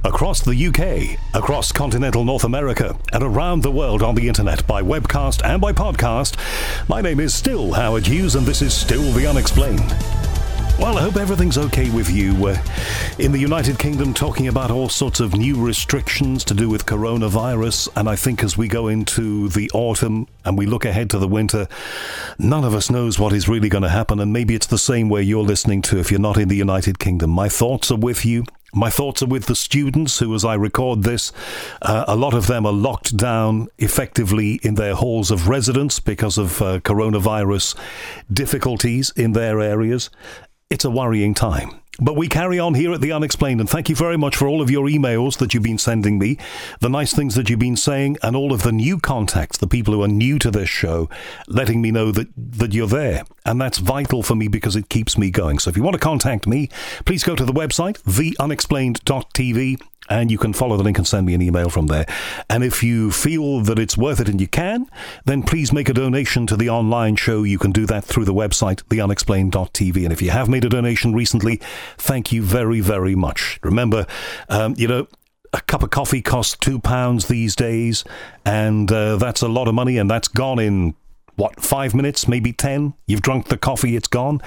Across the UK, across continental North America, and around the world on the internet by webcast and by podcast, my name is still Howard Hughes, and this is still The Unexplained. Well, I hope everything's okay with you. We're in the United Kingdom talking about all sorts of new restrictions to do with coronavirus, and I think as we go into the autumn and we look ahead to the winter, none of us knows what is really going to happen, and maybe it's the same way you're listening to if you're not in the United Kingdom. My thoughts are with you. My thoughts are with the students who, as I record this, a lot of them are locked down effectively in their halls of residence because of coronavirus difficulties in their areas. It's a worrying time. But we carry on here at The Unexplained, and thank you very much for all of your emails that you've been sending me, the nice things that you've been saying, and all of the new contacts, the people who are new to this show, letting me know that you're there. And that's vital for me because it keeps me going. So if you want to contact me, please go to the website, theunexplained.tv, and you can follow the link and send me an email from there. And if you feel that it's worth it and you can, then please make a donation to the online show. You can do that through the website, theunexplained.tv. And if you have made a donation recently, thank you very, very much. Remember, a cup of coffee costs £2 these days, and that's a lot of money, and that's gone in 5 minutes, maybe 10? You've drunk the coffee, it's gone.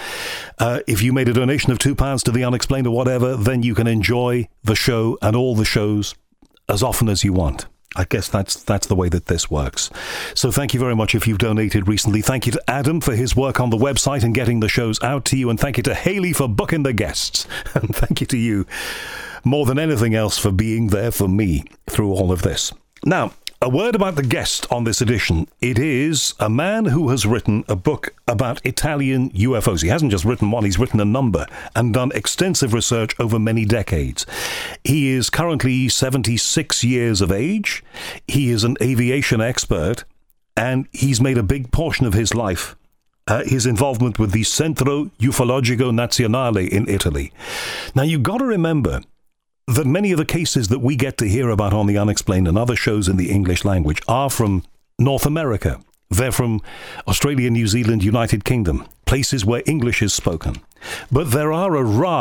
If you made a donation of £2 to The Unexplained or whatever, then you can enjoy the show and all the shows as often as you want. I guess that's the way that this works. So thank you very much if you've donated recently. Thank you to Adam for his work on the website and getting the shows out to you. And thank you to Haley for booking the guests. And thank you to you, more than anything else, for being there for me through all of this. Now, a word about the guest on this edition. It is a man who has written a book about Italian UFOs. He hasn't just written one, he's written a number and done extensive research over many decades. He is currently 76 years of age. He is an aviation expert, and he's made a big portion of his life his involvement with the Centro Ufologico Nazionale in Italy. Now, you've got to remember that many of the cases that we get to hear about on The Unexplained and other shows in the English language are from North America. They're from Australia, New Zealand, United Kingdom, places where English is spoken. But there are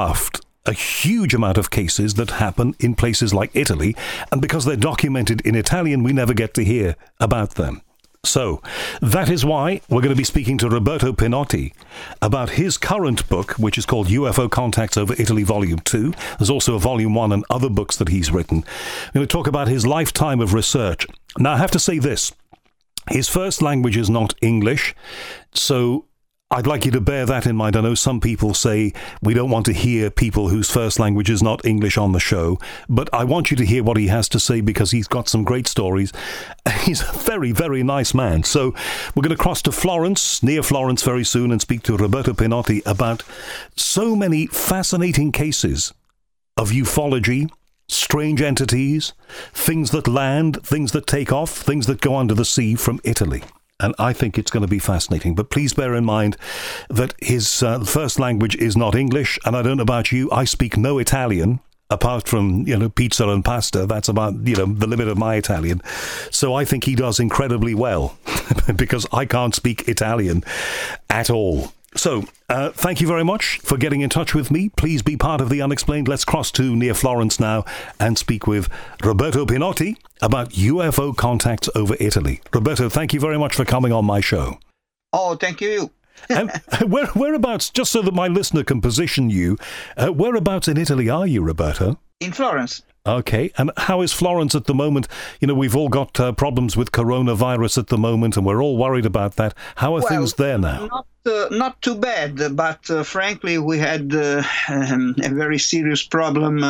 a huge amount of cases that happen in places like Italy, and because they're documented in Italian, we never get to hear about them. So, that is why we're going to be speaking to Roberto Pinotti about his current book, which is called UFO Contacts Over Italy, Volume 2. There's also a Volume 1 and other books that he's written. We're going to talk about his lifetime of research. Now, I have to say this. His first language is not English, so I'd like you to bear that in mind. I know some people say we don't want to hear people whose first language is not English on the show, but I want you to hear what he has to say because he's got some great stories. He's a very, very nice man. So we're going to cross to Florence, near Florence very soon, and speak to Roberto Pinotti about so many fascinating cases of ufology, strange entities, things that land, things that take off, things that go under the sea from Italy. And I think it's going to be fascinating. But please bear in mind that his first language is not English. And I don't know about you, I speak no Italian, apart from, pizza and pasta. That's about, the limit of my Italian. So I think he does incredibly well because I can't speak Italian at all. So, thank you very much for getting in touch with me. Please be part of The Unexplained. Let's cross to near Florence now and speak with Roberto Pinotti about UFO contacts over Italy. Roberto, thank you very much for coming on my show. Oh, thank you. And whereabouts, just so that my listener can position you, whereabouts in Italy are you, Roberto? In Florence. Okay, and how is Florence at the moment? We've all got problems with coronavirus at the moment, and we're all worried about that. How are things there now? Not too bad, but frankly, we had a very serious problem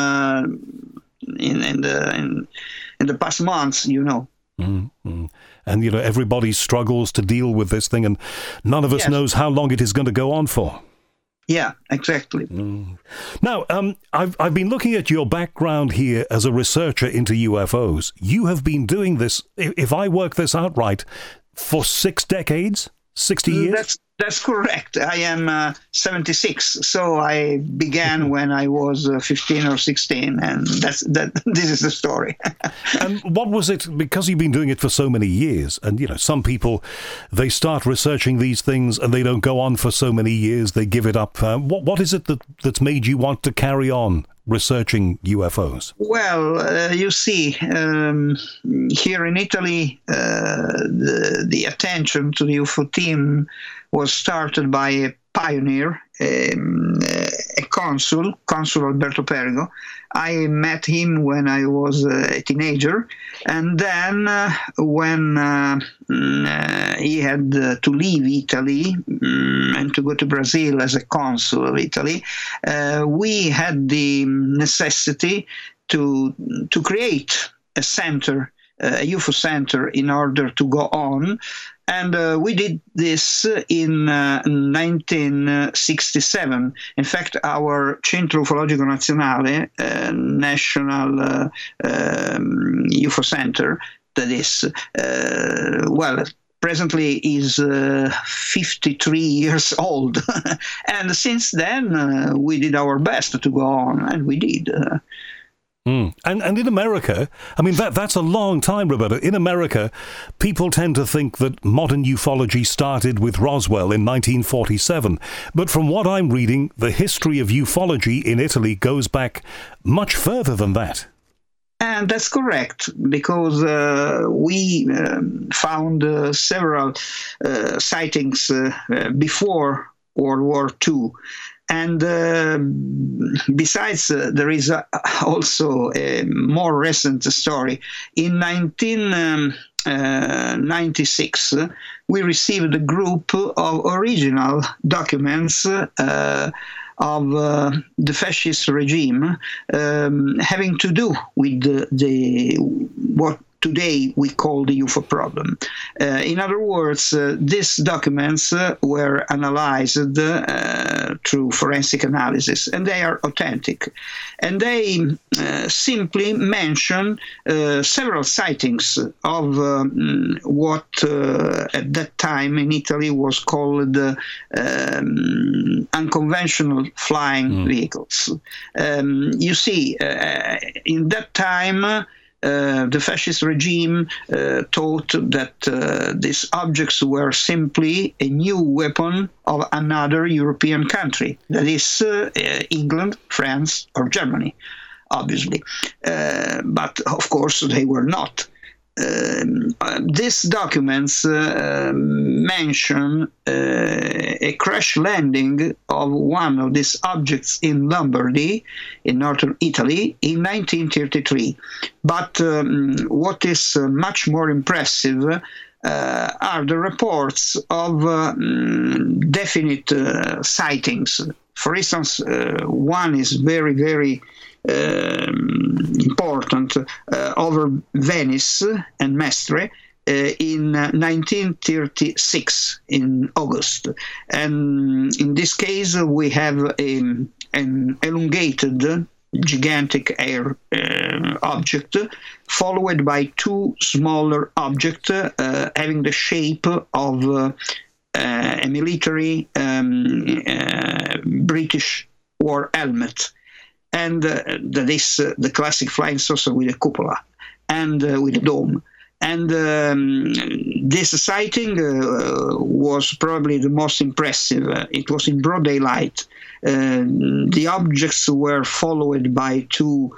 in the past months, Mm-hmm. And, everybody struggles to deal with this thing, and none of us knows how long it is going to go on for. Yeah, exactly. Now, I've been looking at your background here as a researcher into UFOs. You have been doing this, if I work this out right, for 6 decades, 60 years? That's correct. I am 76, so I began when I was 15 or 16, and this is the story. And what was it, because you've been doing it for so many years, and some people, they start researching these things and they don't go on for so many years, they give it up. What is it that's made you want to carry on researching UFOs? Well, you see, here in Italy, the attention to the UFO theme was started by a pioneer, a consul Alberto Perigo. I met him when I was a teenager, and then when he had to leave Italy and to go to Brazil as a consul of Italy, we had the necessity to create a center, a UFO center, in order to go on. And we did this in 1967. In fact, our Centro Ufologico Nazionale, National UFO Center, that is, presently is 53 years old. And since then, we did our best to go on, and we did. And in America, I mean, that's a long time, Roberto. In America, people tend to think that modern ufology started with Roswell in 1947. But from what I'm reading, the history of ufology in Italy goes back much further than that. And that's correct, because we found several sightings before World War II. And besides, there is also a more recent story. In 1996, we received a group of original documents of the fascist regime having to do with what today we call the UFO problem. In other words, these documents were analyzed through forensic analysis, and they are authentic. And they simply mention several sightings of what at that time in Italy was called unconventional flying vehicles. You see, in that time, the fascist regime thought that these objects were simply a new weapon of another European country, that is England, France, or Germany, obviously. But of course they were not. These documents mention a crash landing of one of these objects in Lombardy, in northern Italy, in 1933. But what is much more impressive are the reports of definite sightings. For instance, one is very, very important over Venice and Mestre in 1936 in August. And in this case, we have an elongated gigantic air object followed by two smaller objects having the shape of a military British war helmet. And that is the classic flying saucer with a cupola and with a dome. And this sighting was probably the most impressive. It was in broad daylight. The objects were followed by two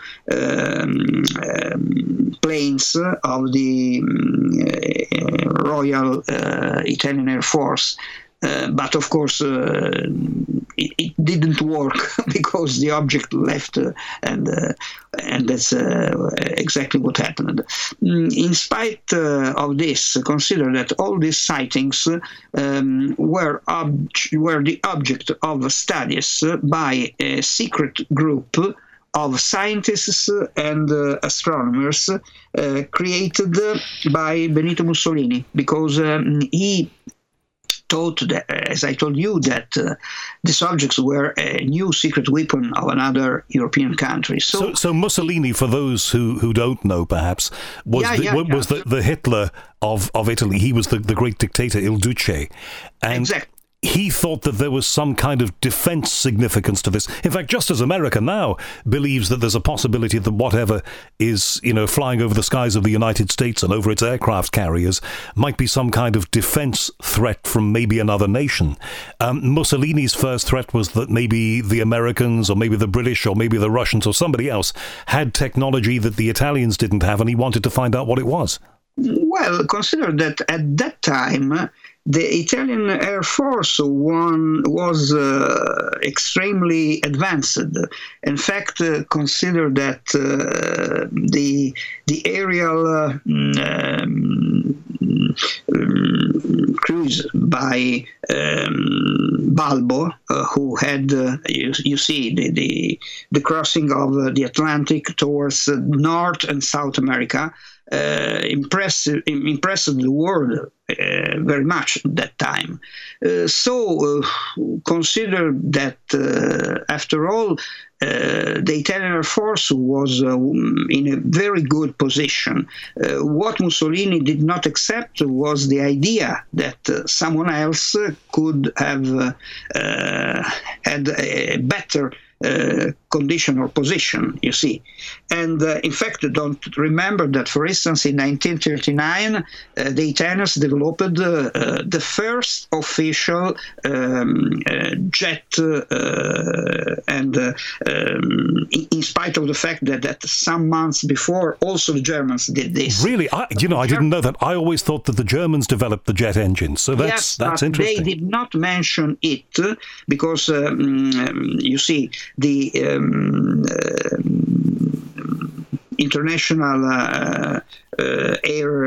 planes of the Royal Italian Air Force. But of course, it didn't work because the object left, and that's exactly what happened. In spite of this, consider that all these sightings were the object of studies by a secret group of scientists and astronomers created by Benito Mussolini, because he thought that, as I told you, that these objects were a new secret weapon of another European country. So Mussolini, for those who don't know, perhaps, was the Hitler of Italy. He was the great dictator Il Duce. And exactly. he thought that there was some kind of defense significance to this. In fact, just as America now believes that there's a possibility that whatever is, flying over the skies of the United States and over its aircraft carriers might be some kind of defense threat from maybe another nation. Mussolini's first threat was that maybe the Americans or maybe the British or maybe the Russians or somebody else had technology that the Italians didn't have, and he wanted to find out what it was. Well, consider that at that time, the Italian Air Force was extremely advanced. In fact, consider that the aerial cruise by Balbo, who had, you see, the crossing of the Atlantic towards North and South America, impressed the world very much at that time. So consider that after all, the Italian Air Force was in a very good position. What Mussolini did not accept was the idea that someone else could have had a better condition or position, you see. And in fact, don't remember that, for instance, in 1939, the Italians developed the first official jet, and in spite of the fact that some months before, also the Germans did this. Really? I didn't know that. I always thought that the Germans developed the jet engines, so that's interesting. They did not mention it because, you see, the international air,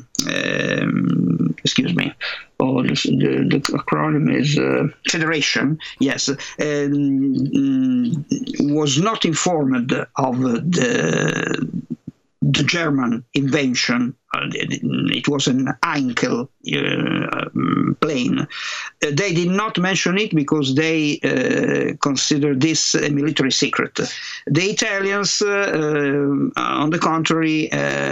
excuse me, the acronym is Federation, yes, was not informed of the German invention. It was an Heinkel plane. They did not mention it because they consider this a military secret. The Italians, on the contrary,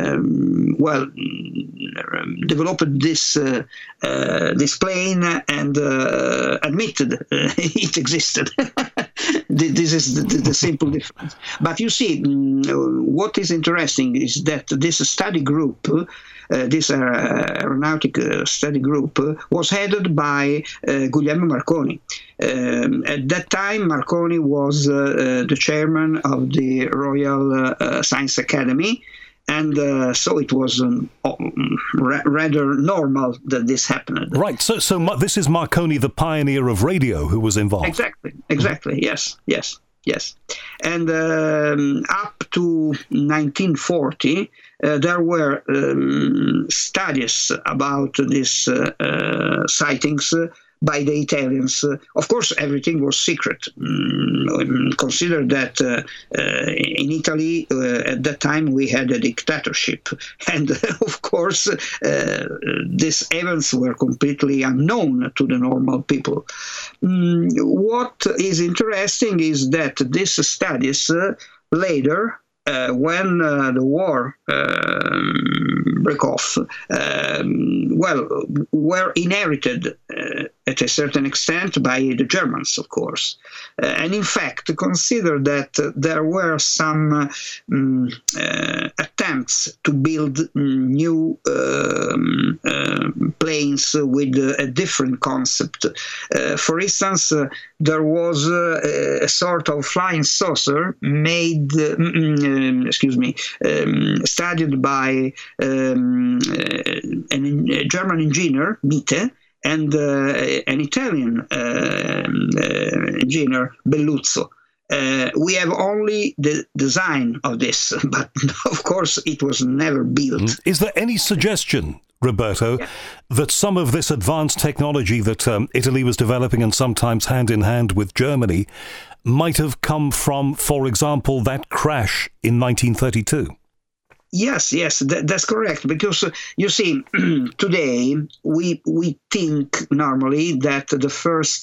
developed this plane and admitted it existed. This is the simple difference. But you see, what is interesting is that this study group, this aeronautic study group, was headed by Guglielmo Marconi. At that time, Marconi was the chairman of the Royal Science Academy, and so it was rather normal that this happened. Right. So this is Marconi, the pioneer of radio, who was involved. Exactly. Yes. And up to 1940, there were studies about these sightings by the Italians. Of course, everything was secret. Consider that in Italy, at that time, we had a dictatorship. And of course, these events were completely unknown to the normal people. What is interesting is that these studies later, when the war broke off, were inherited at a certain extent by the Germans, of course. And in fact, consider that there were some attempts to build new planes with a different concept. For instance, there was a sort of flying saucer made, studied by a German engineer, Miete, and an Italian engineer, Belluzzo. We have only the design of this, but of course it was never built. Is there any suggestion, Roberto, that some of this advanced technology that Italy was developing, and sometimes hand in hand with Germany, might have come from, for example, that crash in 1932? Yes, that's correct. Because you see, today we think normally that the first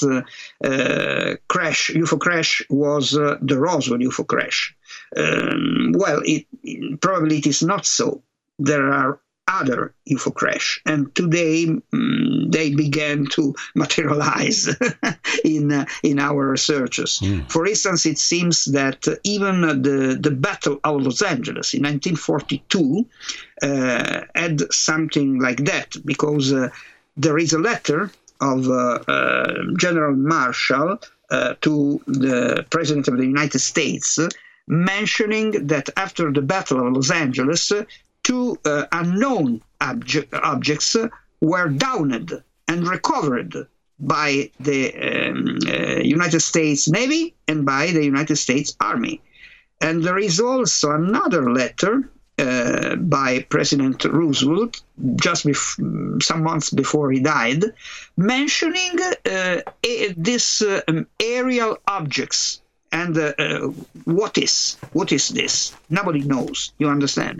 UFO crash was the Roswell UFO crash. Probably it is not so. There are other UFO crash, and today they began to materialize in our researches. For instance, it seems that even the Battle of Los Angeles in 1942 had something like that, because there is a letter of General Marshall to the President of the United States, mentioning that after the Battle of Los Angeles, two unknown objects were downed and recovered by the United States Navy and by the United States Army. And there is also another letter by President Roosevelt, just some months before he died, mentioning this aerial objects. And what is this? Nobody knows. You understand?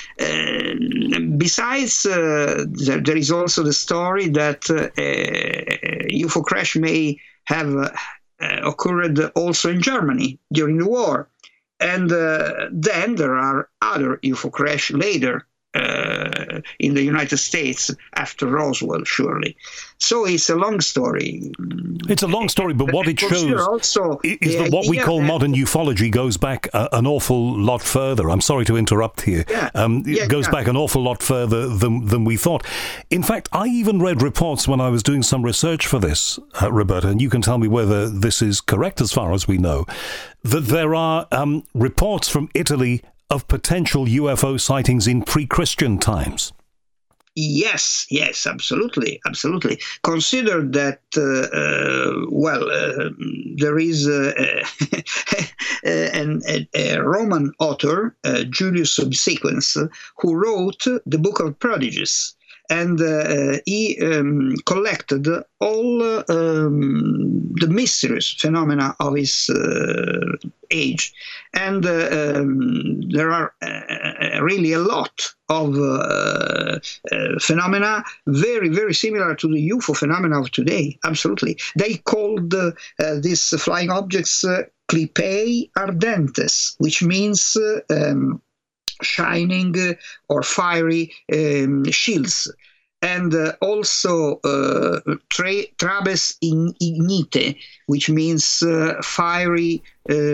Besides, there is also the story that UFO crash may have occurred also in Germany during the war. And then there are other UFO crash later in the United States after Roswell, surely. So it's a long story. It's a long story, but what it shows is that what we call modern ufology goes back an awful lot further. I'm sorry to interrupt here. It goes back an awful lot further than we thought. In fact, I even read reports when I was doing some research for this, Roberta, and you can tell me whether this is correct as far as we know, that there are reports from Italy of potential UFO sightings in pre-Christian times. Yes, absolutely. Consider that, there is a Roman author, Julius Subsequens, who wrote the Book of Prodigies. And he collected all the mysterious phenomena of his age. And there are really a lot of phenomena very, very similar to the UFO phenomena of today. Absolutely. They called these flying objects Clipae ardentes, which means shining or fiery shields, and also trabes ignite, which means fiery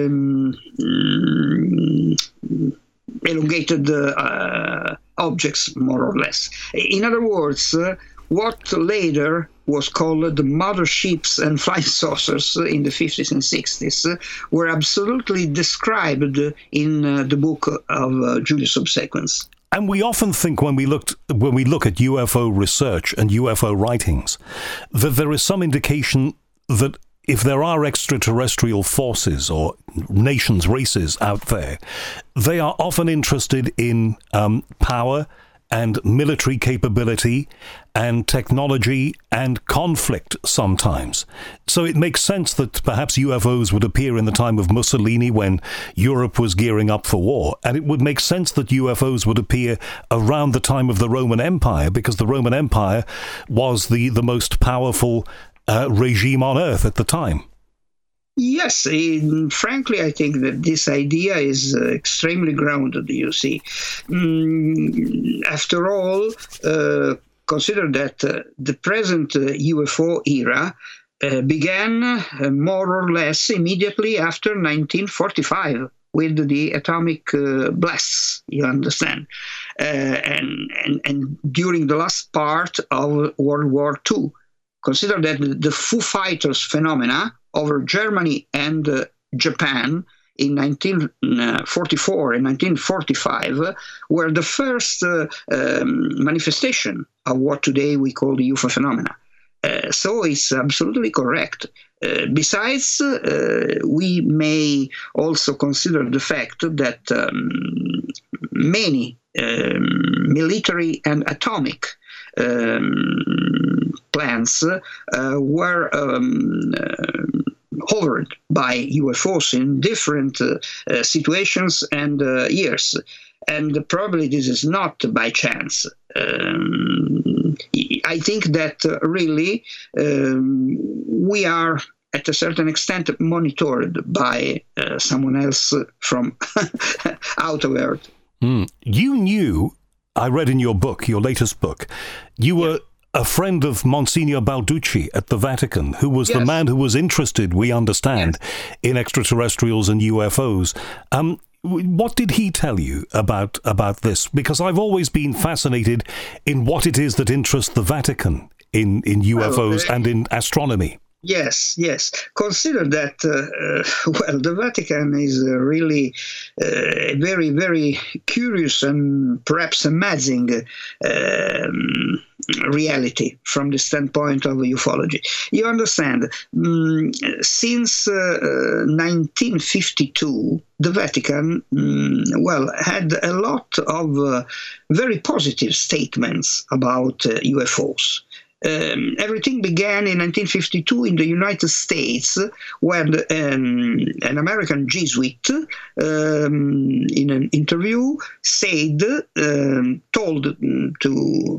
elongated objects, more or less. In other words, what later was called the motherships and flying saucers in the 50s and 60s were absolutely described in the book of Julius Subsequens. And we often think when we look at UFO research and UFO writings that there is some indication that if there are extraterrestrial forces or nations, races out there, they are often interested in power and military capability and technology and conflict sometimes. So it makes sense that perhaps UFOs would appear in the time of Mussolini when Europe was gearing up for war. And it would make sense that UFOs would appear around the time of the Roman Empire, because the Roman Empire was the most powerful regime on earth at the time. Yes, frankly, I think that this idea is extremely grounded, you see. After all, consider that the present UFO era began more or less immediately after 1945 with the atomic blasts, you understand, and during the last part of World War II. Consider that the Foo Fighters phenomena over Germany and Japan in 1944 and 1945 were the first manifestation of what today we call the UFO phenomena. So it's absolutely correct. Besides, we may also consider the fact that many military and atomic plans were hovered by UFOs in different situations and years. And probably this is not by chance. I think that really we are, at a certain extent, monitored by someone else from out of Earth. You knew I read in your book, your latest book, you were a friend of Monsignor Balducci at the Vatican, who was the man who was interested, we understand, in extraterrestrials and UFOs. What did he tell you about this? Because I've always been fascinated in what it is that interests the Vatican in UFOs and in astronomy. Yes. Consider that, the Vatican is really a very, very curious and perhaps amazing reality from the standpoint of ufology. You understand, since 1952, the Vatican, had a lot of very positive statements about UFOs. Everything began in 1952 in the United States, when an American Jesuit, in an interview, told to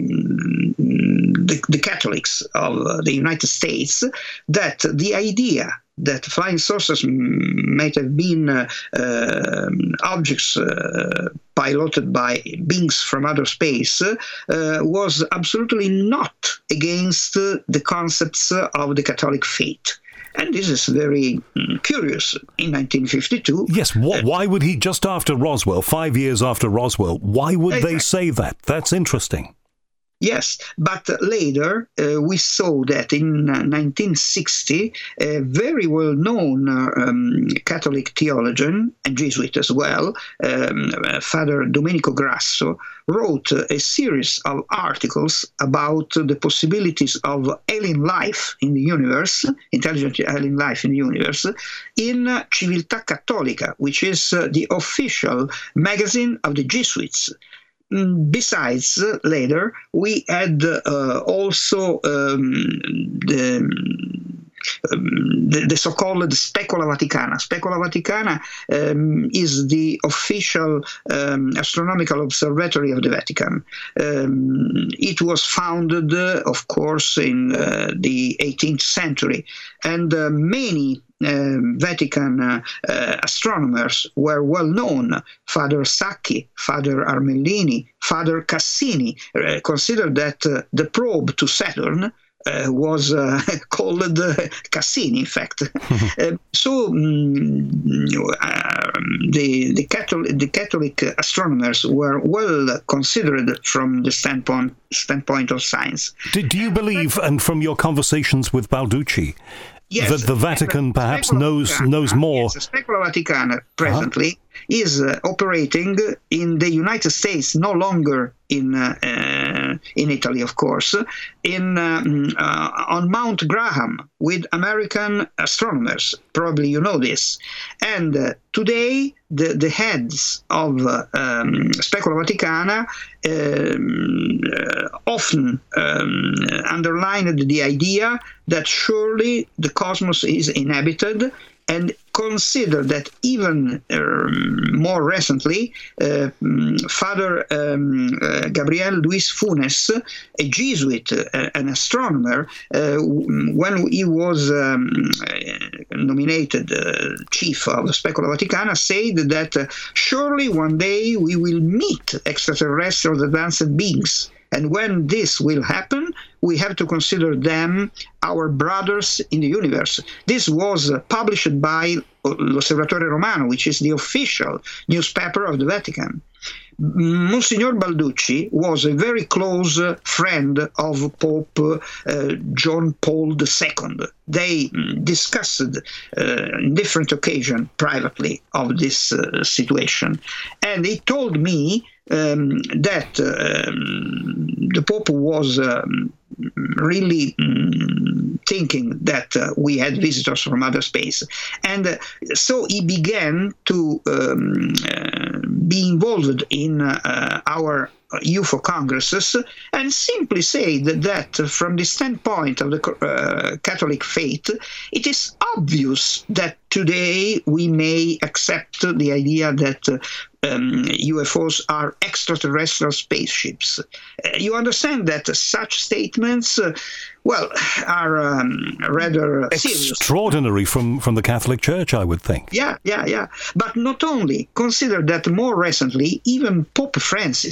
the Catholics of the United States that the idea that flying saucers might have been objects piloted by beings from outer space was absolutely not against the concepts of the Catholic faith. And this is very curious. In 1952... Yes, why would he, just after Roswell, 5 years after Roswell, why would they say that? That's interesting. Yes, but later we saw that in 1960, a very well-known Catholic theologian, and Jesuit as well, Father Domenico Grasso, wrote a series of articles about the possibilities of alien life in the universe, intelligent alien life in the universe, in Civiltà Cattolica, which is the official magazine of the Jesuits. Besides, later, we had also the so-called Specola Vaticana. Specola Vaticana is the official astronomical observatory of the Vatican. It was founded, of course, in the 18th century, and many Vatican astronomers were well known. Father Sacchi, Father Armellini, Father Cassini. Consider that the probe to Saturn was called Cassini, in fact. So the Catholic astronomers were well considered from the standpoint of science. Do you believe, and from your conversations with Balducci, that the Vatican perhaps knows more? Yes, the Specola Vaticana presently is operating in the United States, no longer in Italy, of course, on Mount Graham with American astronomers. Probably you know this. And today, the heads of Specola Vaticana often underlined the idea that surely the cosmos is inhabited, and consider that even more recently, Father Gabriel Luis Funes, a Jesuit, an astronomer, when he was nominated chief of Specola Vaticana, said that surely one day we will meet extraterrestrial advanced beings. And when this will happen, we have to consider them our brothers in the universe. This was published by L'Osservatore Romano, which is the official newspaper of the Vatican. Monsignor Balducci was a very close friend of Pope John Paul II. They discussed on different occasions privately of this situation. And he told me that the Pope was really thinking that we had visitors from outer space. And so he began to be involved in our UFO congresses, and simply say that from the standpoint of the Catholic faith, it is obvious that today we may accept the idea that UFOs are extraterrestrial spaceships. You understand that such statements, are rather serious. Extraordinary from the Catholic Church, I would think. Yeah. But not only. Consider that more recently, even Pope Francis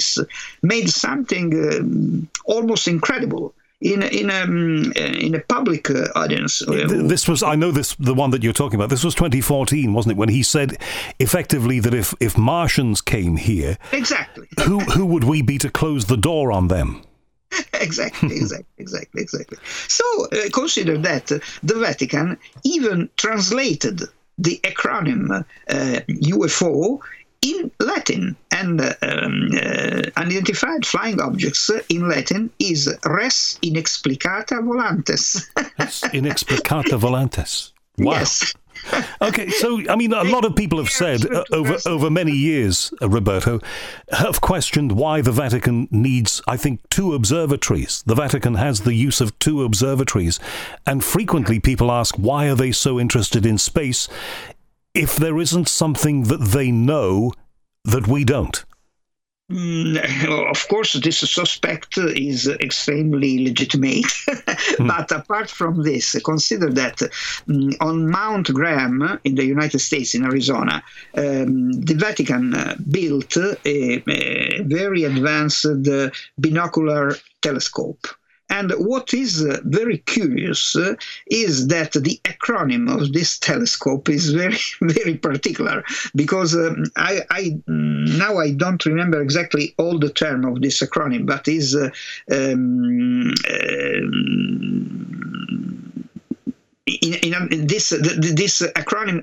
made something almost incredible in a public audience. This was, I know this, the one that you're talking about, this was 2014, wasn't it, when he said effectively that if Martians came here, exactly, who would we be to close the door on them? Exactly. So consider that the Vatican even translated the acronym UFO in Latin, and unidentified flying objects in Latin is res inexplicata volantes. Res inexplicata volantes. Wow. Yes. Okay, so, I mean, a lot of people have said over many years, Roberto, have questioned why the Vatican needs, I think, 2 observatories. The Vatican has the use of 2 observatories, and frequently people ask, why are they so interested in space if there isn't something that they know that we don't? Of course, this suspect is extremely legitimate. But apart from this, consider that on Mount Graham in the United States, in Arizona, the Vatican built a very advanced binocular telescope. And what is very curious is that the acronym of this telescope is very, very particular, because I don't remember exactly all the term of this acronym, but is this acronym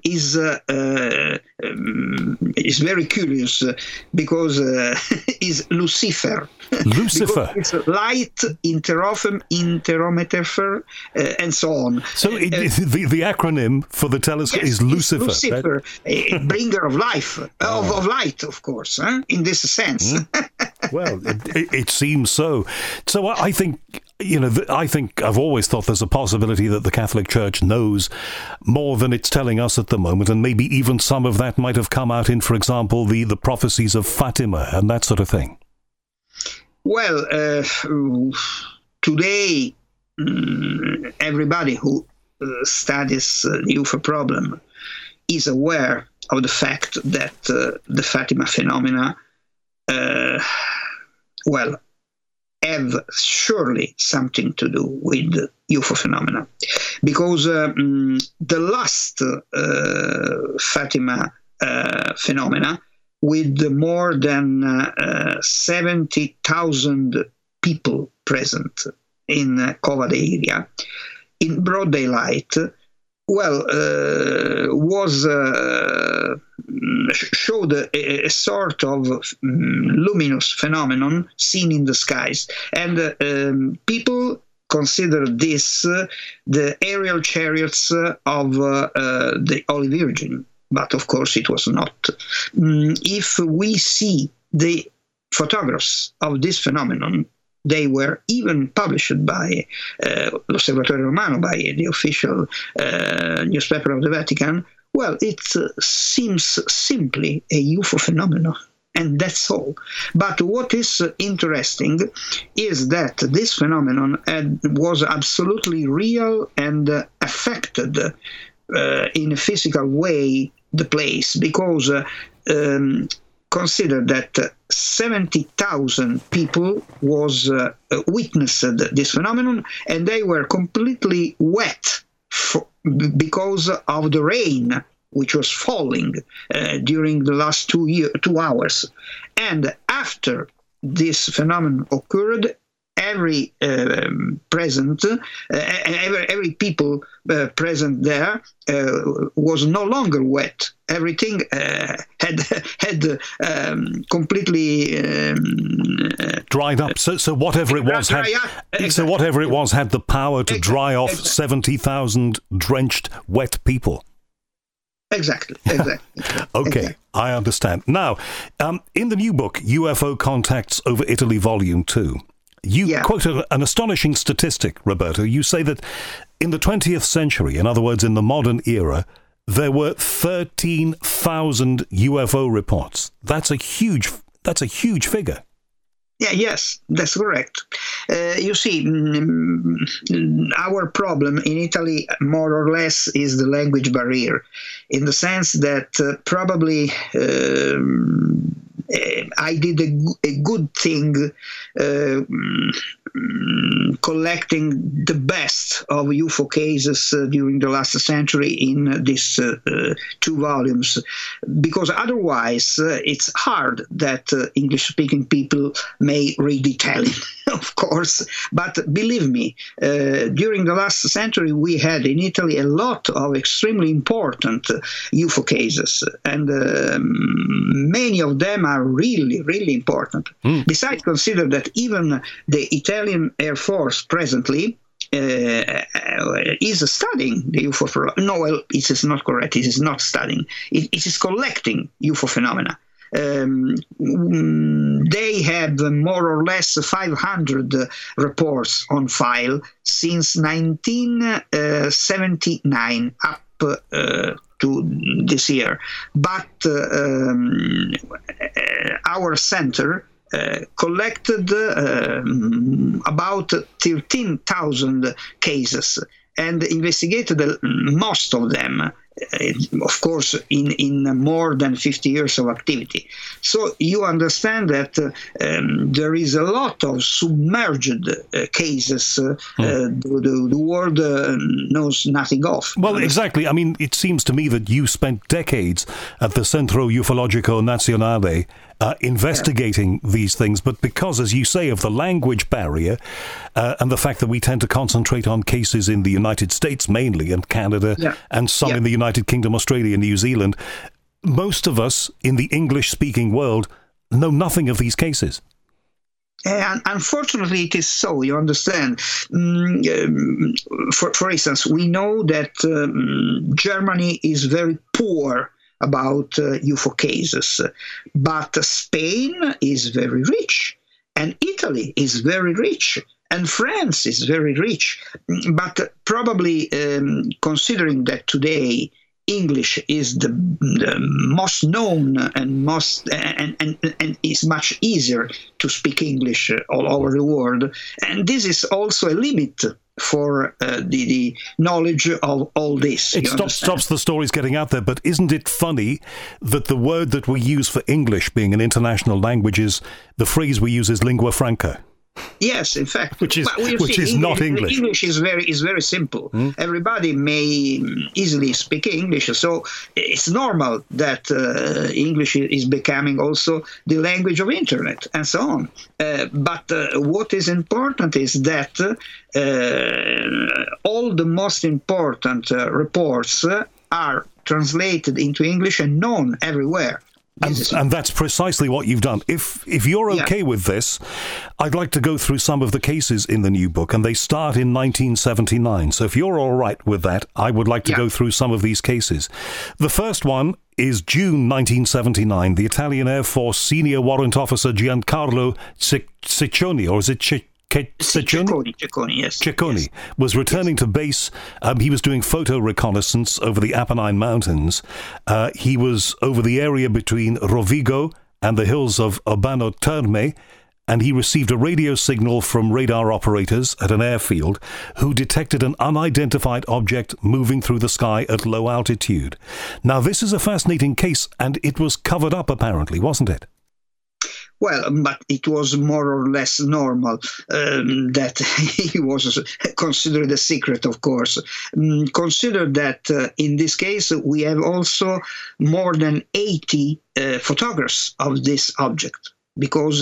is very curious because is Lucifer. Lucifer. It's light, interrometer, and so on. So the acronym for the telescope is Lucifer. Lucifer, a bringer of life, of light, of course, in this sense. Well, it seems so. So I think, I think I've always thought there's a possibility that the Catholic Church knows more than it's telling us at the moment, and maybe even some of that might have come out in, for example, the prophecies of Fatima and that sort of thing. Well, today, everybody who studies the UFO problem is aware of the fact that the Fatima phenomena, have surely something to do with UFO phenomena, because the last Fatima phenomena, with more than 70,000 people present in Cova de Iria in broad daylight, showed a sort of luminous phenomenon seen in the skies, and people consider this the aerial chariots of the Holy Virgin. But of course it was not. If we see the photographs of this phenomenon, they were even published by L'Osservatore Romano, by the official newspaper of the Vatican. Well, it seems simply a UFO phenomenon, and that's all. But what is interesting is that this phenomenon was absolutely real and affected in a physical way the place, because consider that 70,000 people witnessed this phenomenon, and they were completely wet because of the rain which was falling during the last 2 hours. And after this phenomenon occurred, every people present there was no longer wet. Everything had completely dried up. So whatever it was had. So whatever it was had the power to dry off 70,000 drenched, wet people. Exactly. Okay, exactly. I understand. Now, in the new book, UFO Contacts Over Italy, Volume 2, you quote an astonishing statistic, Roberto. You say that in the 20th century, in other words, in the modern era, there were 13,000 UFO reports. That's a huge figure. Yes, that's correct. You see, our problem in Italy, more or less, is the language barrier, in the sense that probably I did a good thing collecting the best of UFO cases during the last century in these 2 volumes, because otherwise it's hard that English-speaking people may read Italian, of course. But believe me, during the last century we had in Italy a lot of extremely important UFO cases, and many of them are really, really important. Besides, consider that even the Italian Air Force presently is studying the UFO phenomena. No, well, it is not correct. It is not studying. It is collecting UFO phenomena. They have more or less 500 reports on file since 1979 up to this year. But our center collected about 13,000 cases and investigated most of them, of course, in more than 50 years of activity. So you understand that there is a lot of submerged cases the world knows nothing of. Well, exactly. I mean, it seems to me that you spent decades at the Centro Ufologico Nazionale investigating these things, but because, as you say, of the language barrier and the fact that we tend to concentrate on cases in the United States mainly, and Canada, and some in the United Kingdom, Australia, New Zealand, most of us in the English-speaking world know nothing of these cases. And unfortunately, it is so. You understand. For instance, we know that Germany is very poor about UFO cases, but Spain is very rich, and Italy is very rich, and France is very rich. But probably considering that today English is the most known and is much easier to speak English all over the world, and this is also a limit for the knowledge of all this. It stops the stories getting out there, but isn't it funny that the word that we use for English, being an international language, is the phrase we use is lingua franca? Yes, in fact, which is not English. English is very simple. Everybody may easily speak English, so it's normal that English is becoming also the language of internet and so on. But what is important is that all the most important reports are translated into English and known everywhere. And that's precisely what you've done. If you're okay with this, I'd like to go through some of the cases in the new book, and they start in 1979. So if you're all right with that, I would like to go through some of these cases. The first one is June 1979. The Italian Air Force senior warrant officer Giancarlo Cicconi, or is it Cicconi, yes. Cicconi was returning to base. He was doing photo reconnaissance over the Apennine Mountains. He was over the area between Rovigo and the hills of Urbano Terme, and he received a radio signal from radar operators at an airfield who detected an unidentified object moving through the sky at low altitude. Now, this is a fascinating case, and it was covered up, apparently, wasn't it? Well, but it was more or less normal that he was considered a secret, of course. Consider that in this case, we have also more than 80 photographs of this object, because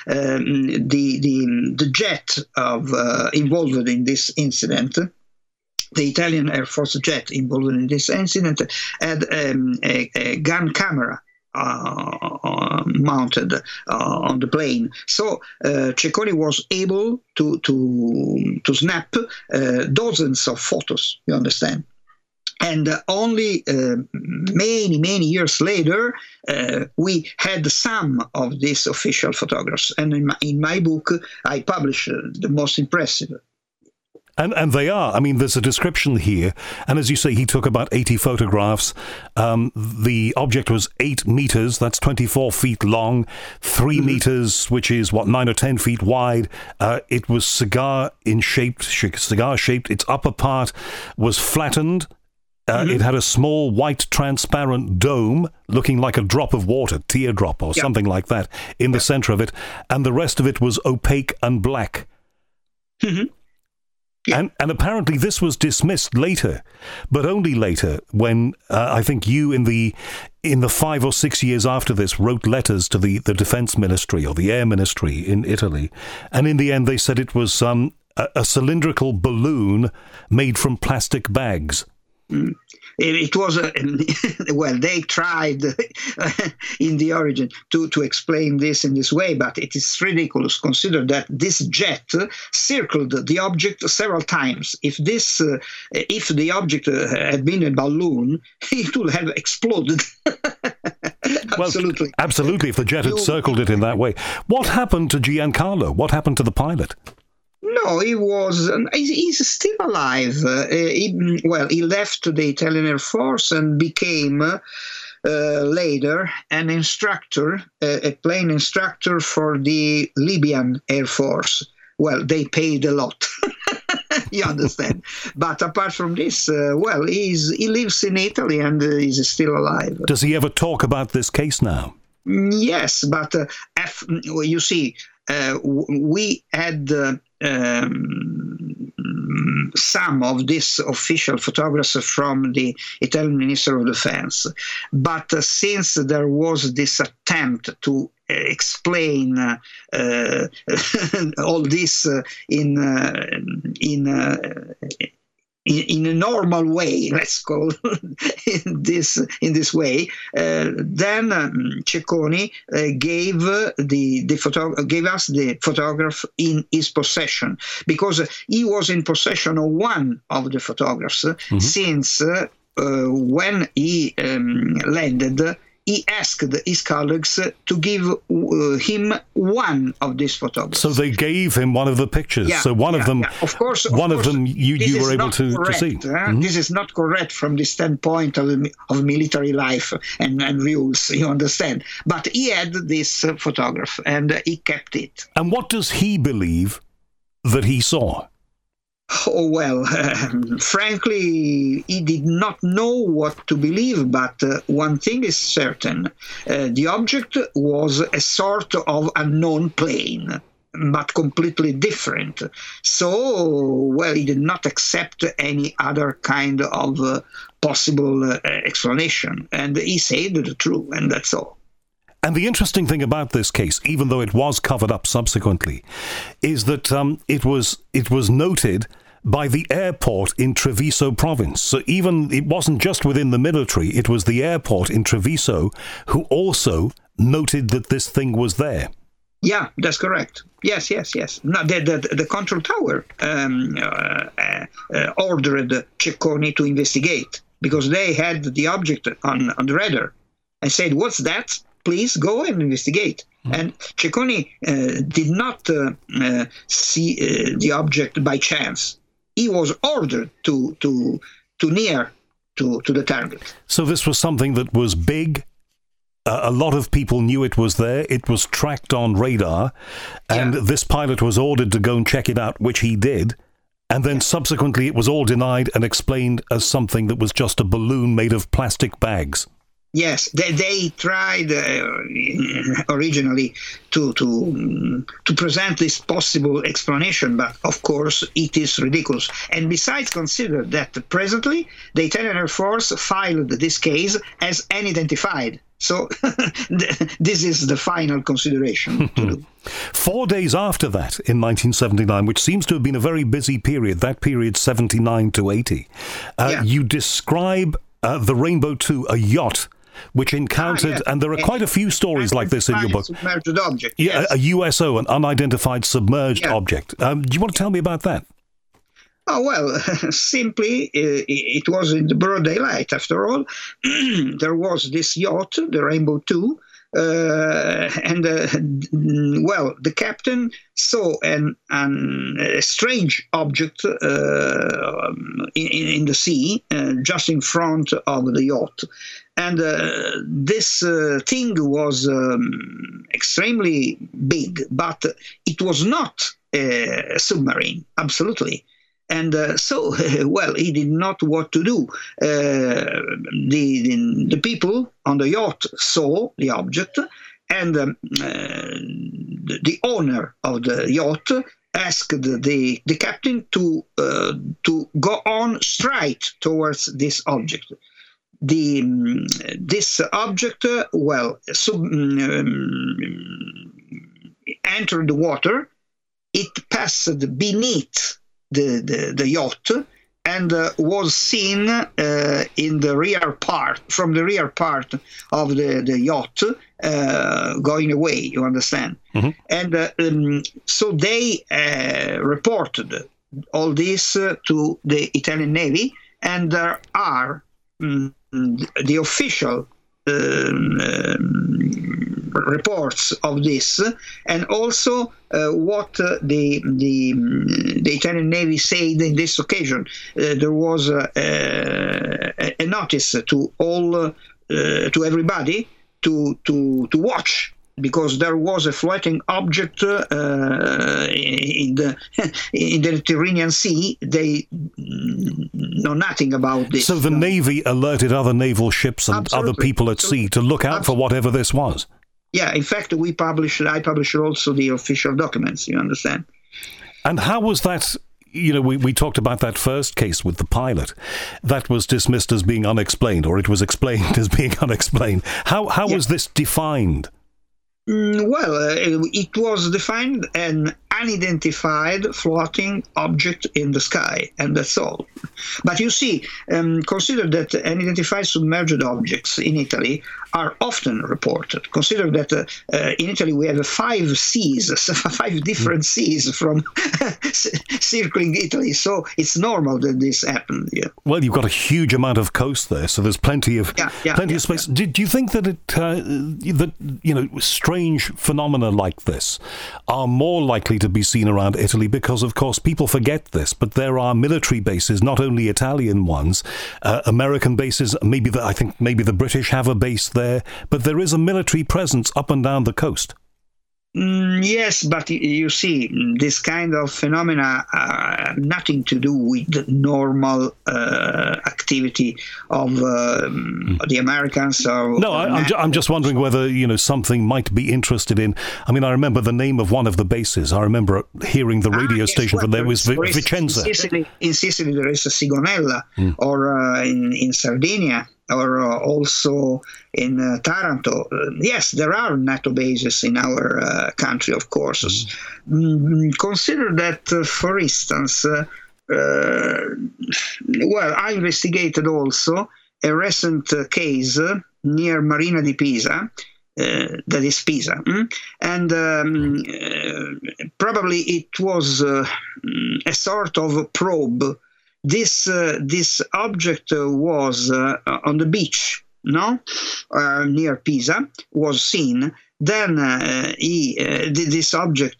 the jet involved in this incident, the Italian Air Force jet involved in this incident, had a gun camera mounted on the plane. So Cicconi was able to snap dozens of photos, you understand. And only many years later, we had some of these official photographs. And in my book, I published the most impressive. And they are. I mean, there's a description here. And as you say, he took about 80 photographs. The object was 8 meters. That's 24 feet long, 3 meters, which is, 9 or 10 feet wide. It was cigar-shaped. Its upper part was flattened. It had a small white transparent dome looking like a drop of water, teardrop or something like that, in the center of it, and the rest of it was opaque and black. Mm-hmm. Yeah. And apparently this was dismissed later, but only later when I think you in the 5 or 6 years after this wrote letters to the Defense Ministry or the Air Ministry in Italy, and in the end they said it was a cylindrical balloon made from plastic bags. It was well, they tried in the origin to explain this in this way, but it is ridiculous. Consider that this jet circled the object several times. If the object had been a balloon, it would have exploded. Absolutely. Well, absolutely, if the jet had circled it in that way. What happened to Giancarlo? What happened to the pilot? No, he's still alive. He left the Italian Air Force and became later an instructor, a plane instructor for the Libyan Air Force. Well, they paid a lot. You understand? But apart from this, he lives in Italy and is still alive. Does he ever talk about this case now? Yes, but you see, we had some of these official photographs from the Italian Minister of Defense. But since there was this attempt to explain all this in a normal way, let's call in this way, then Cecconi gave gave us the photograph in his possession, because he was in possession of one of the photographs since when he landed. He asked his colleagues to give him one of these photographs. So they gave him one of the pictures. So one of them, of course, you were able to see. This is not correct from the standpoint of military life and rules, you understand. But he had this photograph and he kept it. And what does he believe that he saw? Oh, well, frankly, he did not know what to believe, but one thing is certain. The object was a sort of unknown plane, but completely different. So, he did not accept any other kind of possible explanation. And he said the truth, and that's all. And the interesting thing about this case, even though it was covered up subsequently, is that it was noted by the airport in Treviso province. So even it wasn't just within the military, it was the airport in Treviso who also noted that this thing was there. Yeah, that's correct. Yes. No, the control tower ordered Cecconi to investigate, because they had the object on the radar and said, "What's that? Please go and investigate." And Cecconi did not see the object by chance. He was ordered to near to the target. So this was something that was big. A lot of people knew it was there. It was tracked on radar, and this pilot was ordered to go and check it out, which he did. And then subsequently it was all denied and explained as something that was just a balloon made of plastic bags. Yes, they tried originally to present this possible explanation, but of course it is ridiculous. And besides, consider that presently the Italian Air Force filed this case as unidentified. So this is the final consideration to do. 4 days after that, in 1979, which seems to have been a very busy period, that period 79 to 80, you describe the Rainbow 2, a yacht, which encountered, and there are quite a few stories like this in your book. Submerged object. Yeah, yes. A USO, an unidentified submerged object. Do you want to tell me about that? Oh, well, simply, it was in the broad daylight, after all. There was this yacht, the Rainbow 2, and the captain saw a strange object in the sea, just in front of the yacht. And this thing was extremely big, but it was not a submarine, absolutely. And well, he did not know what to do. The people on the yacht saw the object, and the owner of the yacht asked the captain to go on straight towards this object. This object, entered the water. It passed beneath the yacht and was seen in the rear part, from the rear part of the yacht, going away, you understand? Mm-hmm. And so they reported all this to the Italian Navy, and there are the official reports of this, and also what the Italian Navy said in this occasion. There was a notice to all, to everybody, to watch, because there was a floating object in the Mediterranean Sea. They know nothing about this. So the Navy alerted other naval ships and Absolutely. other people at sea to look out for whatever this was. Yeah, in fact, I published also the official documents, you understand. And how was that? You know, we talked about that first case with the pilot. That was dismissed as being unexplained, or it was explained as being unexplained. How was this defined? It was defined an unidentified floating object in the sky, and that's all. But you see, consider that unidentified submerged objects in Italy are often reported. Consider that in Italy we have 5 seas, 5 different seas from circling Italy, so it's normal that this happened. Yeah. Well, you've got a huge amount of coast there, so there's plenty of space. Yeah. Do you think that strange phenomena like this are more likely to be seen around Italy? Because, of course, people forget this, but there are military bases, not only Italian ones, American bases. I think maybe the British have a base there, but there is a military presence up and down the coast. Yes, but you see, this kind of phenomena have nothing to do with the normal activity of the Americans. I'm just wondering whether something might be interested in. I mean, I remember the name of one of the bases. I remember hearing the radio station from there was Vicenza. In Sicily, there is a Sigonella, or in Sardinia, or also in Taranto. Yes, there are NATO bases in our country, of course. Consider that, for instance, I investigated also a recent case near Marina di Pisa, that is Pisa, and probably it was a sort of probe. This object was on the beach, near Pisa, was seen. Then this object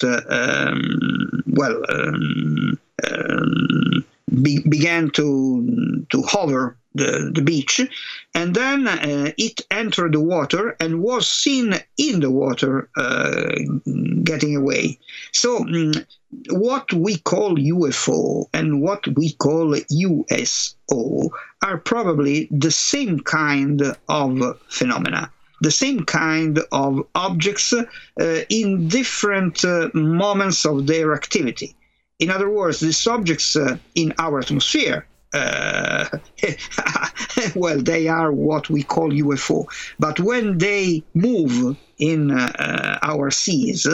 began to hover the beach, and then it entered the water and was seen in the water getting away. So what we call UFO and what we call USO are probably the same kind of phenomena, the same kind of objects in different moments of their activity. In other words, these objects in our atmosphere, they are what we call UFO. But when they move in our seas,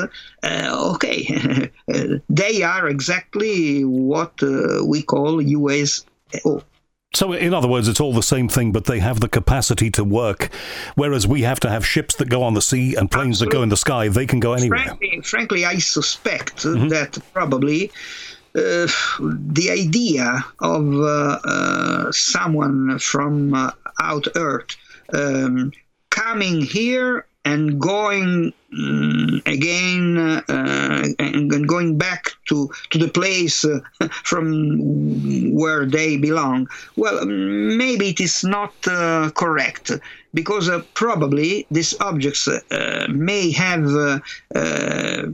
they are exactly what we call USO. So, in other words, it's all the same thing, but they have the capacity to work, whereas we have to have ships that go on the sea and planes that go in the sky. They can go anywhere. Frankly, I suspect that probably the idea of someone from out Earth coming here and going again and going back to the place from where they belong. Well, maybe it is not correct, because probably these objects may have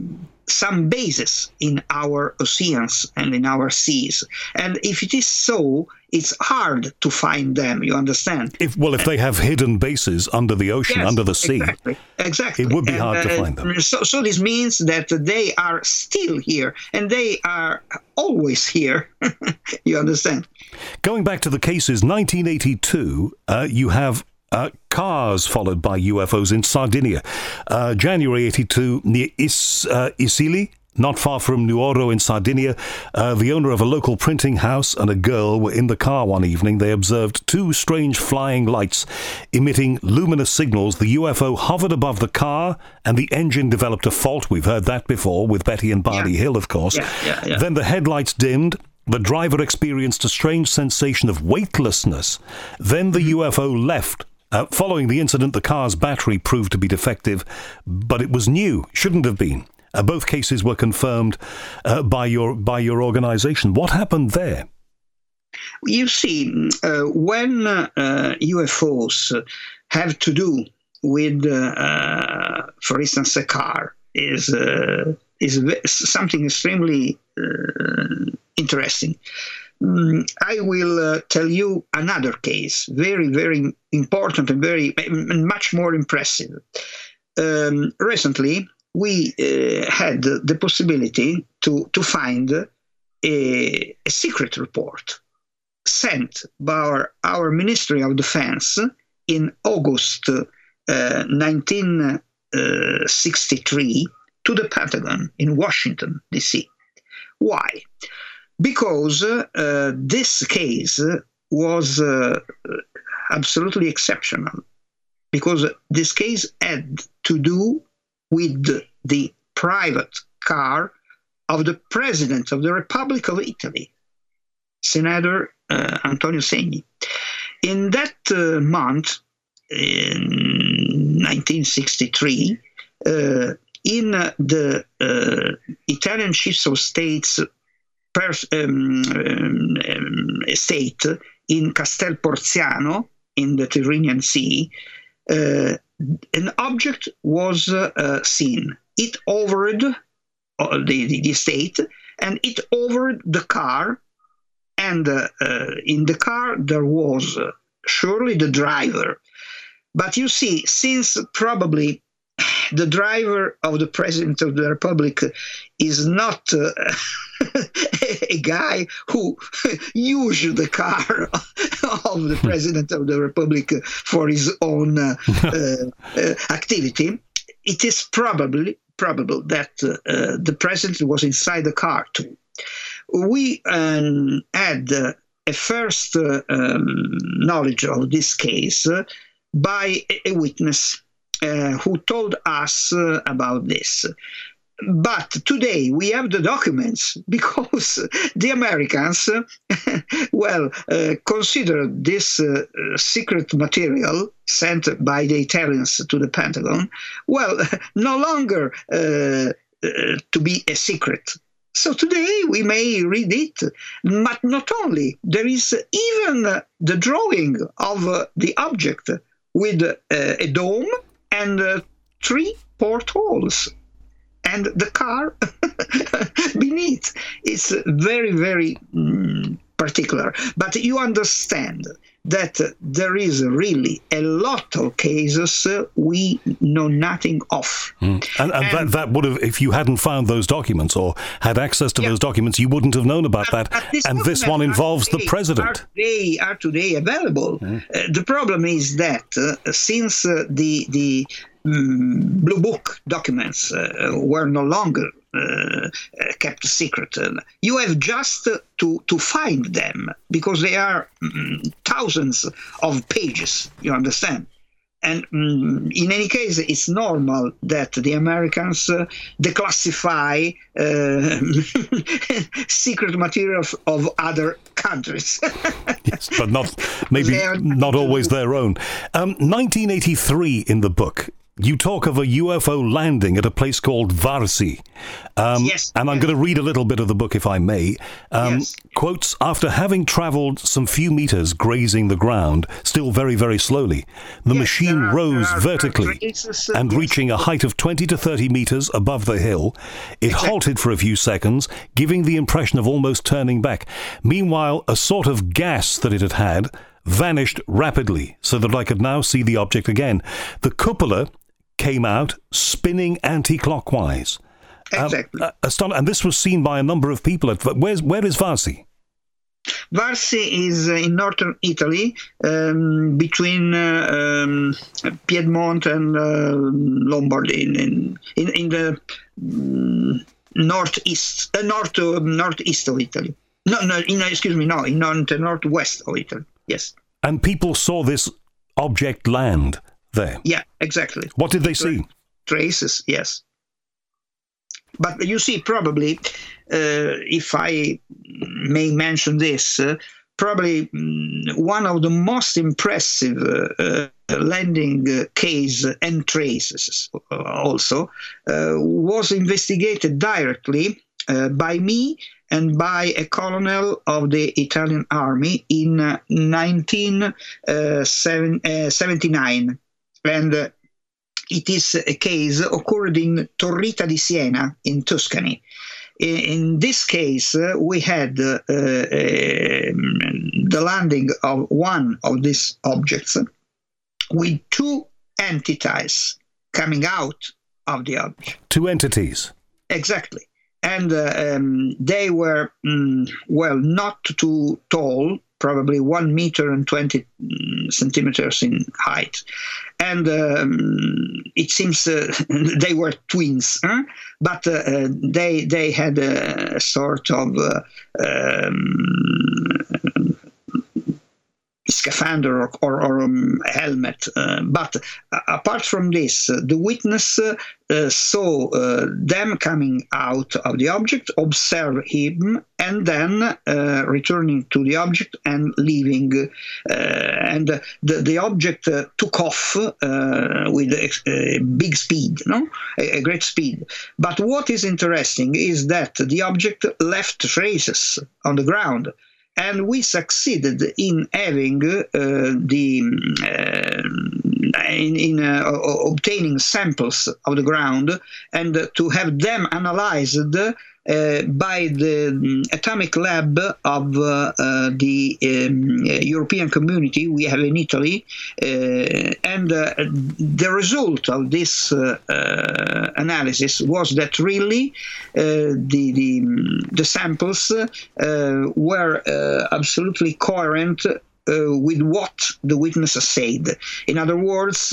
some bases in our oceans and in our seas. And if it is so, it's hard to find them, you understand? If they have hidden bases under the ocean, under the sea, exactly. It would be hard to find them. So this means that they are still here, and they are always here, you understand? Going back to the cases, 1982, you have cars followed by UFOs in Sardinia. January 82, near Isili, not far from Nuoro in Sardinia, the owner of a local printing house and a girl were in the car one evening. They observed two strange flying lights emitting luminous signals. The UFO hovered above the car and the engine developed a fault. We've heard that before with Betty and Barney Hill, of course. Yeah. Then the headlights dimmed. The driver experienced a strange sensation of weightlessness. Then the UFO left. Following the incident, the car's battery proved to be defective, but it was new. Shouldn't have been. Both cases were confirmed by your organization. What happened there? You see, when UFOs have to do with, for instance, a car, is something extremely interesting. I will tell you another case, very, very important and much more impressive. Recently, we had the possibility to find a secret report sent by our Ministry of Defense in August 1963 to the Pentagon in Washington, D.C. Why? Because this case was absolutely exceptional, because this case had to do with the private car of the President of the Republic of Italy, Senator Antonio Segni. In that month, in 1963, in the Italian Chiefs of State's estate in Castel Porziano in the Tyrrhenian Sea, an object was seen. It hovered the estate, and it hovered the car, and in the car there was surely the driver. But you see, since probably the driver of the President of the Republic is not a guy who used the car of the President of the Republic for his own activity, it is probable that the President was inside the car too. We had a first knowledge of this case by a witness who told us about this. But today we have the documents because the Americans, consider this secret material sent by the Italians to the Pentagon, no longer to be a secret. So today we may read it, but not only. There is even the drawing of the object with a dome and 3 portholes, and the car beneath. It's very, very particular. But you understand that there is really a lot of cases we know nothing of. And that would have, if you hadn't found those documents or had access to those documents, you wouldn't have known about that. And this one involves the president. Are today available. The problem is that since the Blue Book documents were no longer kept secret, you have just to find them, because they are thousands of pages, you understand? And in any case, it's normal that the Americans declassify secret material of other countries. Yes, but not always their own. 1983 in the book. you talk of a UFO landing at a place called Varsi. Yes. And I'm going to read a little bit of the book, if I may. Yes. Quotes, after having travelled some few meters grazing the ground, still very, very slowly, the machine rose vertically and reaching a height of 20 to 30 meters above the hill, it halted for a few seconds, giving the impression of almost turning back. Meanwhile, a sort of gas that it had vanished rapidly so that I could now see the object again. The cupola came out spinning anti-clockwise. Exactly. And this was seen by a number of people. Where is Varsi? Varsi is in northern Italy, between Piedmont and Lombardy, in the northeast of Italy. In the northwest of Italy. Yes. And people saw this object land there. Yeah, exactly. What did they see? Traces, yes. But you see, probably, if I may mention this, probably one of the most impressive landing case and traces also was investigated directly by me and by a colonel of the Italian army in 1979. And it is a case occurred in Torrita di Siena in Tuscany. In this case, we had the landing of one of these objects with two entities coming out of the object. Two entities. Exactly. And they were, not too tall, probably 1 meter and 20 centimeters in height. And it seems they were twins, but they had a sort of scaphandre or helmet. But apart from this, the witness saw them coming out of the object, observe him, and then returning to the object and leaving. And the object took off with a big speed, a great speed. But what is interesting is that the object left traces on the ground. And we succeeded in having obtaining samples of the ground and to have them analyzed by the atomic lab of the European community we have in Italy, and the result of this analysis was that really the samples were absolutely coherent with what the witness said. In other words,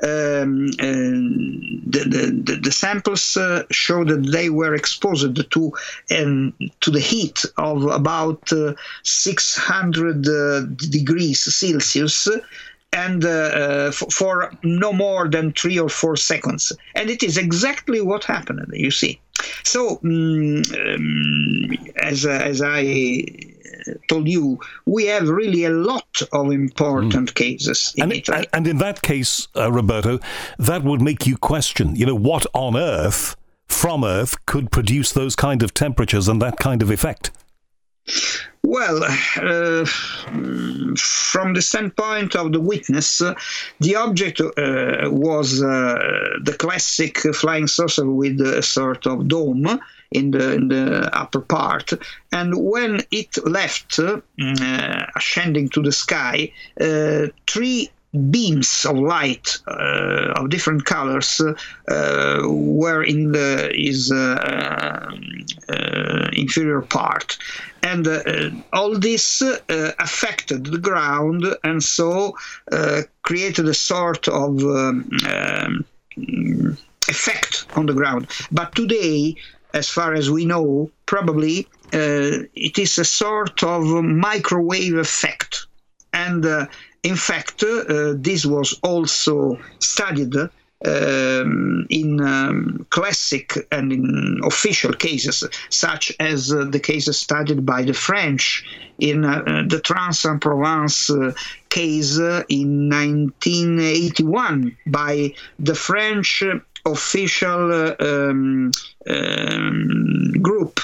the samples show that they were exposed to the heat of about 600 degrees Celsius, and for no more than 3 or 4 seconds. And it is exactly what happened, you see. So, as I told you, we have really a lot of important cases in Italy. And in that case, Roberto, that would make you question, what on earth, from Earth, could produce those kind of temperatures and that kind of effect? Well, from the standpoint of the witness, the object was the classic flying saucer with a sort of dome in the upper part, and when it left, ascending to the sky, 3 beams of light of different colors were in his inferior part. And all this affected the ground, and so created a sort of effect on the ground. But today, as far as we know, probably it is a sort of microwave effect. And in fact, this was also studied in classic and in official cases, such as the cases studied by the French in the Trans-en-Provence case in 1981 by the French official group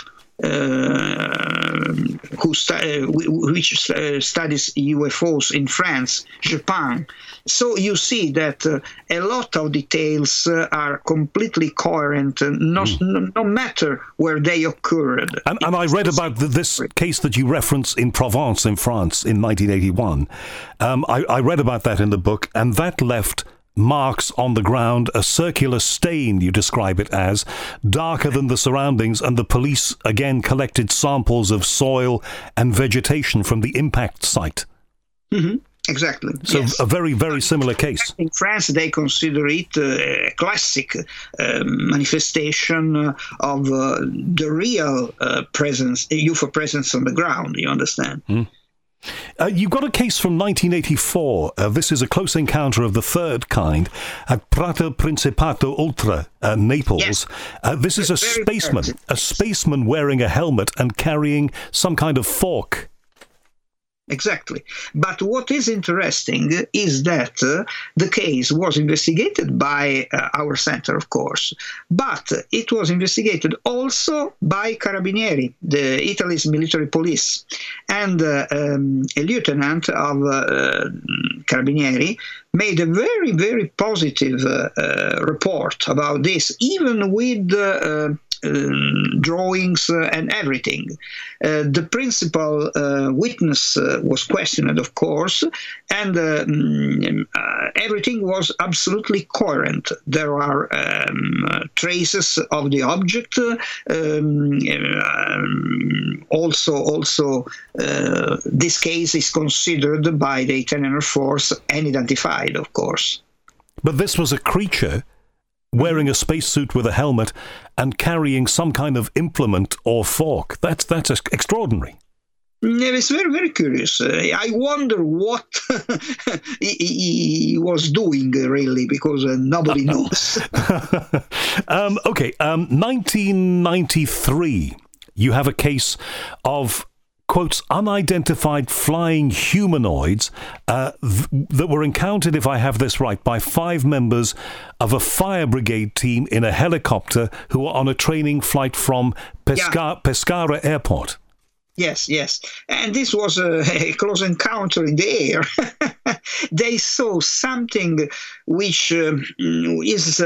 which studies UFOs in France, Japan. So you see that a lot of details are completely coherent, no matter where they occurred. And I read about this case that you reference in Provence, in France, in 1981. I read about that in the book, and that left marks on the ground, a circular stain, you describe it as, darker than the surroundings, and the police again collected samples of soil and vegetation from the impact site. Mm-hmm. Exactly. So yes. A very, very similar case. In France, they consider it a classic manifestation of the real presence, UFO presence on the ground, you understand? Mm. You've got a case from 1984. This is a close encounter of the third kind at Prato Principato Ultra, Naples. Yes. This is a spaceman wearing a helmet and carrying some kind of fork. Exactly. But what is interesting is that the case was investigated by our center, of course, but it was investigated also by Carabinieri, the Italy's military police, and a lieutenant of Carabinieri made a very, very positive report about this, even with drawings and everything. The principal witness was questioned, of course, and everything was absolutely coherent. There are traces of the object. Also, this case is considered by the Italian Air Force unidentified, of course. But this was a creature wearing a spacesuit with a helmet and carrying some kind of implement or fork. That's extraordinary. It's very, very curious. I wonder what he was doing, really, because nobody knows. 1993, you have a case of, quotes, unidentified flying humanoids that were encountered, if I have this right, by 5 members of a fire brigade team in a helicopter who were on a training flight from Pescara Airport. Yes. And this was a close encounter in the air. They saw something which is,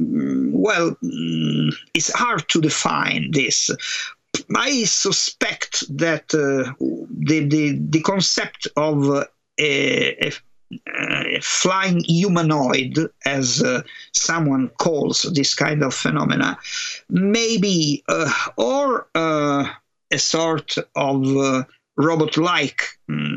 it's hard to define this. I suspect that the concept of a flying humanoid, as someone calls this kind of phenomena, maybe or a sort of robot-like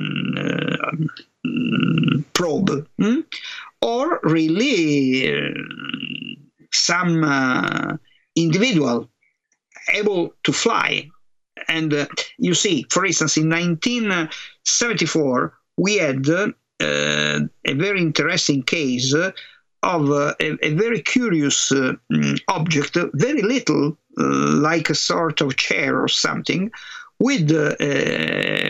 probe, or really some individual able to fly. And you see, for instance, in 1974, we had a very interesting case of a very curious object, very little, like a sort of chair or something, with a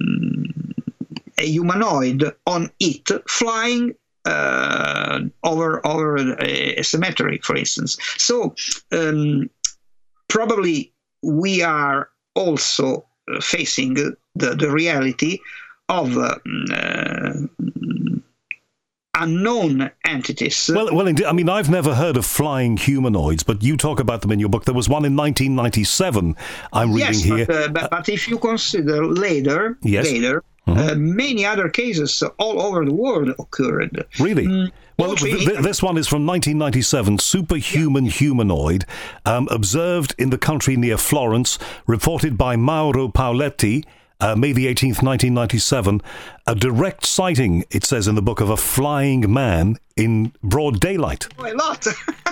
humanoid on it flying over a cemetery, for instance. So probably we are also facing the reality of unknown entities. Well, indeed. I mean, I've never heard of flying humanoids, but you talk about them in your book. There was one in 1997, I'm reading here. But if you consider later, many other cases all over the world occurred. Really? Well, this one is from 1997, superhuman humanoid, observed in the country near Florence, reported by Mauro Pauletti, May the 18th, 1997, a direct sighting, it says in the book, of a flying man in broad daylight. Oh, a lot.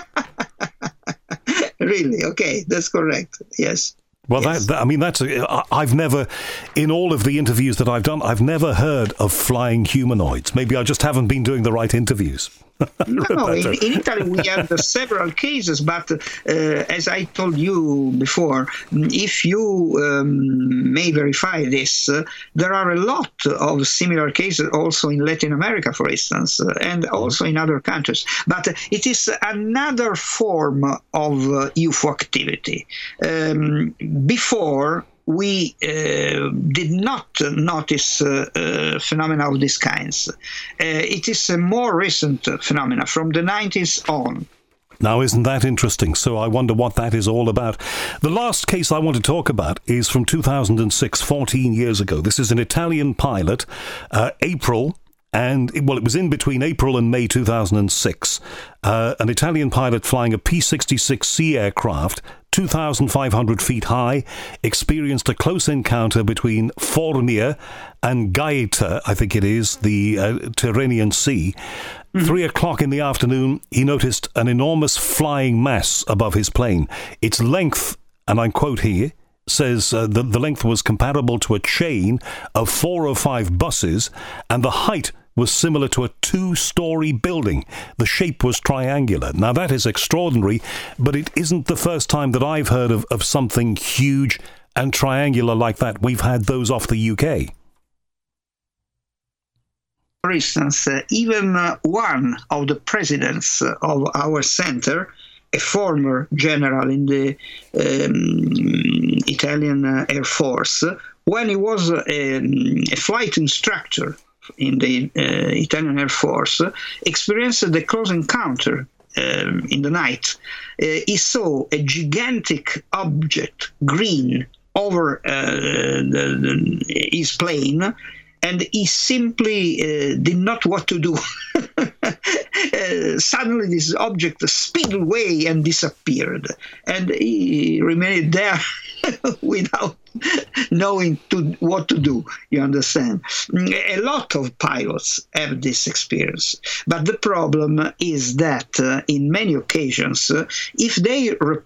Really? Okay, that's correct. Yes. Well, yes. I've never, in all of the interviews that I've done, I've never heard of flying humanoids. Maybe I just haven't been doing the right interviews. No, in Italy we have several cases, but as I told you before, if you may verify this, there are a lot of similar cases also in Latin America, for instance, and also in other countries. But it is another form of UFO activity. Before, we did not notice phenomena of these kinds. It is a more recent phenomena from the 90s on. Now, isn't that interesting? So I wonder what that is all about. The last case I want to talk about is from 2006, 14 years ago. This is an Italian pilot, April. And, it was in between April and May 2006. An Italian pilot flying a P-66C aircraft, 2,500 feet high, experienced a close encounter between Formia and Gaeta, I think it is, the Tyrrhenian Sea. 3 o'clock in the afternoon, he noticed an enormous flying mass above his plane. Its length, and I quote here, says the length was comparable to a chain of 4 or 5 buses, and the height was similar to a 2-story building. The shape was triangular. Now, that is extraordinary, but it isn't the first time that I've heard of something huge and triangular like that. We've had those off the UK. For instance, even one of the presidents of our center, a former general in the Italian Air Force, when he was a flight instructor in the Italian Air Force, experienced the close encounter in the night. He saw a gigantic object, green, over his plane, and he simply did not know what to do. Suddenly this object sped away and disappeared, and he remained there without knowing what to do, you understand. A lot of pilots have this experience, but the problem is that in many occasions, if they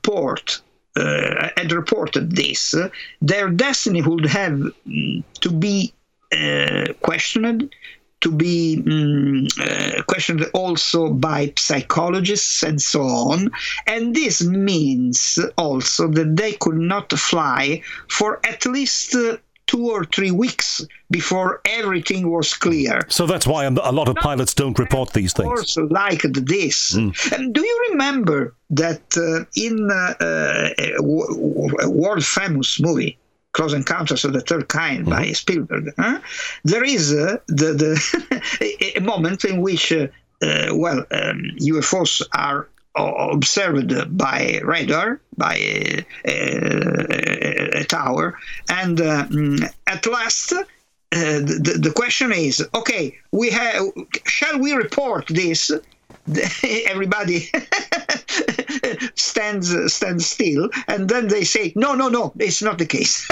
had reported this, their destiny would have to be questioned, to be questioned also by psychologists and so on. And this means also that they could not fly for at least 2 or 3 weeks before everything was clear. So that's why a lot of pilots don't report these things. Also liked this. And do you remember that in a world famous movie, Close Encounters of the Third Kind by Spielberg, there is a moment in which UFOs are observed by radar, by a tower, and at last the question is, okay, shall we report this? Everybody stands still, and then they say, no, it's not the case.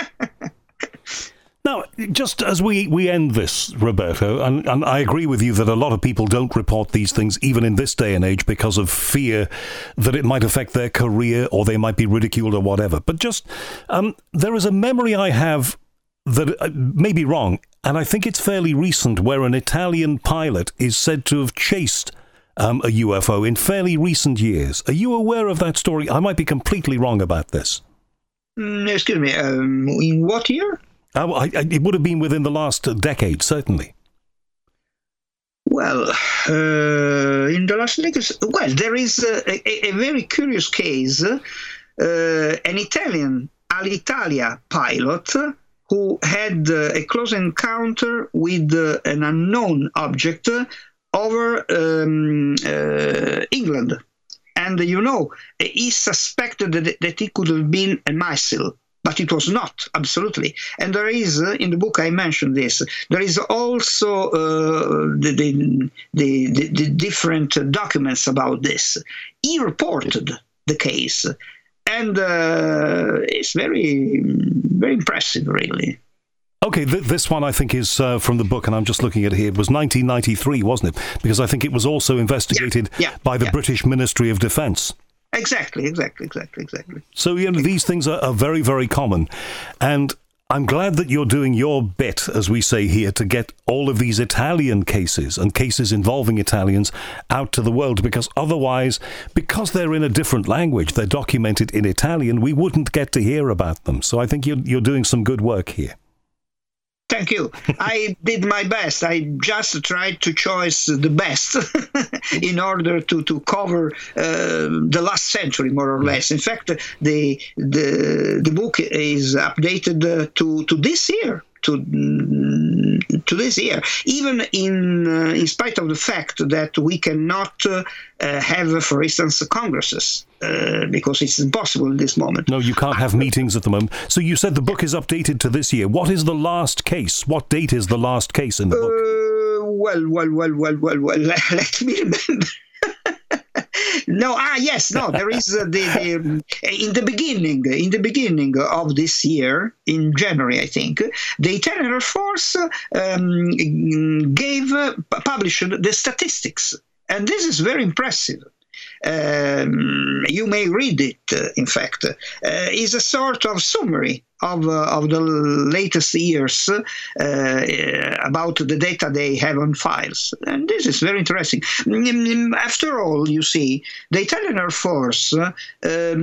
Now, just as we end this, Roberto, and I agree with you that a lot of people don't report these things, even in this day and age, because of fear that it might affect their career or they might be ridiculed or whatever. But just, there is a memory I have that may be wrong, and I think it's fairly recent, where an Italian pilot is said to have chased a UFO in fairly recent years. Are you aware of that story? I might be completely wrong about this. Excuse me, in what year? It would have been within the last decade, certainly. Well, in the last decade, there is a very curious case. An Italian Alitalia pilot who had a close encounter with an unknown object over England. And, he suspected that it could have been a missile, but it was not, absolutely. And there is, in the book I mentioned this, there is also the different documents about this. He reported the case, and it's very, very impressive, really. Okay, this one I think is from the book, and I'm just looking at it here. It was 1993, wasn't it? Because I think it was also investigated by the British Ministry of Defence. Exactly. Exactly. So, these things are very, very common. And I'm glad that you're doing your bit, as we say here, to get all of these Italian cases and cases involving Italians out to the world, because otherwise, because they're in a different language, they're documented in Italian, we wouldn't get to hear about them. So I think you're doing some good work here. Thank you. I did my best. I just tried to choose the best in order to cover the last century, more or less. In fact, the book is updated to this year. To this year, even in spite of the fact that we cannot have, for instance, congresses, because it's impossible in this moment. No, you can't have meetings at the moment. So you said the book is updated to this year. What is the last case? What date is the last case in the book? Well. Let me remember. There is in the beginning of this year, in January, I think, the Italian Air Force published the statistics, and this is very impressive. You may read it, in fact. Is a sort of summary of the latest years about the data they have on files. And this is very interesting. After all, you see, the Italian Air Force, they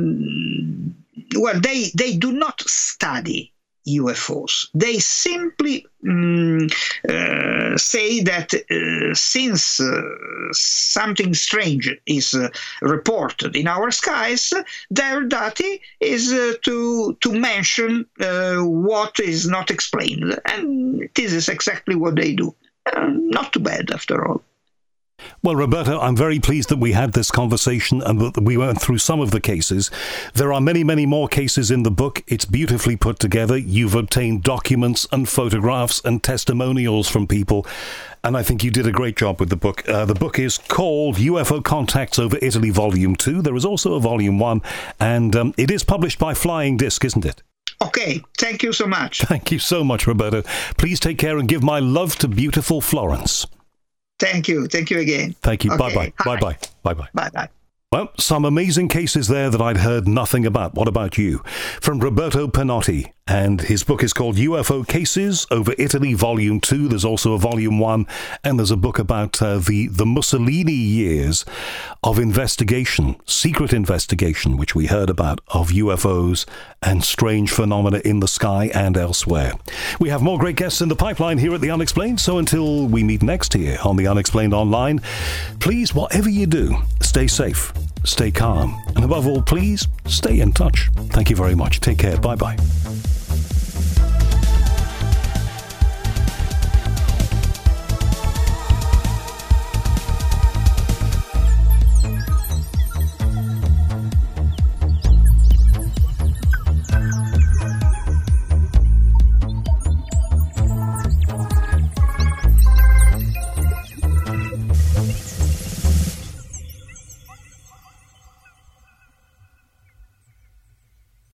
do not study UFOs. They simply say that since something strange is reported in our skies, their duty is to mention what is not explained. And this is exactly what they do. Not too bad, after all. Well, Roberto, I'm very pleased that we had this conversation and that we went through some of the cases. There are many, many more cases in the book. It's beautifully put together. You've obtained documents and photographs and testimonials from people, and I think you did a great job with the book. The book is called UFO Contacts Over Italy, Volume 2. There is also a Volume 1, and it is published by Flying Disc, isn't it? Okay, thank you so much. Thank you so much, Roberto. Please take care and give my love to beautiful Florence. Thank you again. Thank you. Okay. Bye-bye. Bye-bye. Bye-bye. Bye-bye. Well, some amazing cases there that I'd heard nothing about. What about you? From Roberto Pinotti, and his book is called UFO Cases Over Italy, Volume 2. There's also a Volume 1, and there's a book about the Mussolini years of investigation, secret investigation, which we heard about, of UFOs and strange phenomena in the sky and elsewhere. We have more great guests in the pipeline here at The Unexplained, so until we meet next here on The Unexplained Online, please, whatever you do, stay safe, stay calm, and above all, please, stay in touch. Thank you very much. Take care. Bye-bye.